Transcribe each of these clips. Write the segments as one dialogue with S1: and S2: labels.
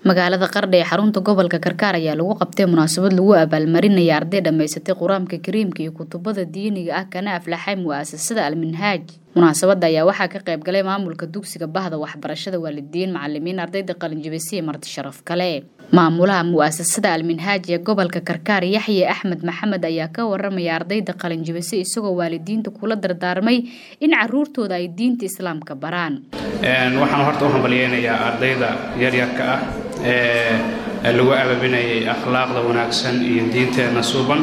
S1: magaalada Qardho ee xarunta gobolka Karkaar ayaa lagu qabtay munaasabad lagu abaalmarinaya arday dhameysatay quraanka kariimka iyo kutubada diiniga ah kana aflaxay mu'asasada Al-Minhaj. Munaasabada ayaa waxaa ka qayb galay maamulka dugsiga Bahda Waxbarashada, waalidiin, macallimiin, ardayda qalinjabisay iyo marti sharaf kale. Maamulaha mu'asasada Al-Minhaj ee gobolka Karkaar Yaxye Axmed Maxamed ayaa ka waramaya ardayda qalinjabisay isagoo waalidiinta kula dardaarmay in caruurtooda ay diinta Islaamka baraan.
S2: waxaan horta u hambalyeeynaa ardayda yaryarka ah lagu ababinayay akhlaaqda wanaagsan iyo diinteena suuban.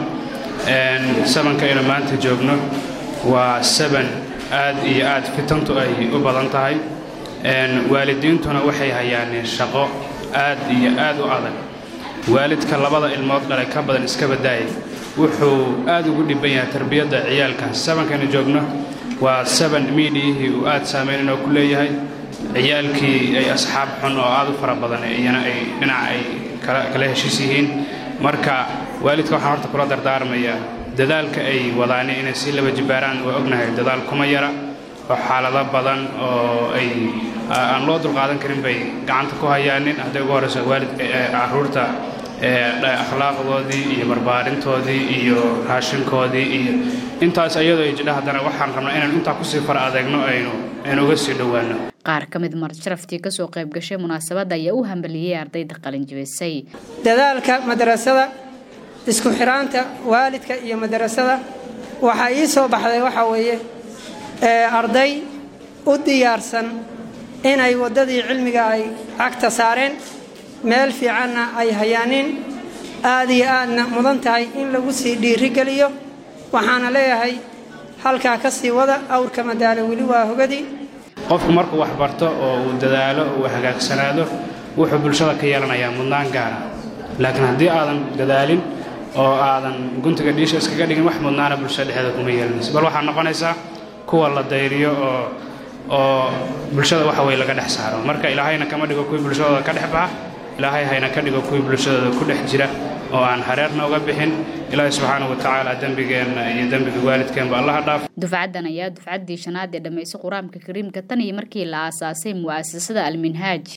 S2: sabanka ina maanta joogno waa saban aad iyo aad fitantu ay u badan tahay. waalidiintuna waxay hayaan shaqo aad iyo aad u adag. waalidka labada ilmood dhalay ka badan iska badaayay wuxuu aad ugu dhiban yahay tarbiyadda ciyaalka. sabankana joogno waa saban miidiyihii uu aad saameyn ku leeyahay ciyaalkii ay asxaab xun oo aad u fara badan iyana ay dhinac ay kala heshiis yihiin. marka waalidka waxaan horta kula dardaarmayaa dadaalka ay wadaan inay si laba jibaaraan oo ognahay dadaal kuma yara oo xaalado badan oo ay aan loo dulqaadan karin bay gacanta ku hayaan haday ugu horeyso waalidka caruurta akhlaaqdoodii iyo barbaarintoodii iyo raashinkoodii iyo intaas ayadoo ay jidha hadana waxaan rabnaa inaan inta ku sii far adeegno aynu uga sii dhawaano.
S1: qaar ka mid marti sharaftii ka soo qayb gashay munaasabada ayaa u hambaliyay ardayda qalinjabisay.
S3: dadaalka madrasada isku xiraanta waalidka iyo madrasada waxa ii soo baxday waxa weeye arday u diyaarsan inay wadadii cilmiga ay agta saareen meel fiicanna ay hayaanin aad iyo aadna mudan tahay in lagu sii dhiiri geliyo. waxaana leeyahay halka ka sii wada awrka madaalo wali waa hogadii.
S2: qofku markuu wax barto oo uu dadaalo oo hagaagsanaado wuxuu bulshada ka yeelanayaa mudnaan gaar ah. laakiin haddii aadan dadaalin oo aadan guntiga dhiisha iskaga dhigin wax mudnaana bulshada dhexdeeda kuma yeelanayso bal waxaa noqonaysaa kuwa la dayriyo oo bulshada waxa way laga dhex saaro. marka ilaahayna kama dhigo kuwii bulshada ka dhex baxa, ilaahay hayna ka dhigo kuwii bulshada ku dhex jira oo aan hareerna uga bixin. ilaahay subxaanahu wa tacaala dambigeena iyo dambiga waalidkeenba Allah dhaaf.
S1: dufcadan ayaa dufcadii shanaad ee dhameysay quraanka kariimka tan iyo markii la aasaasay mu'asasada Al-Minhaj.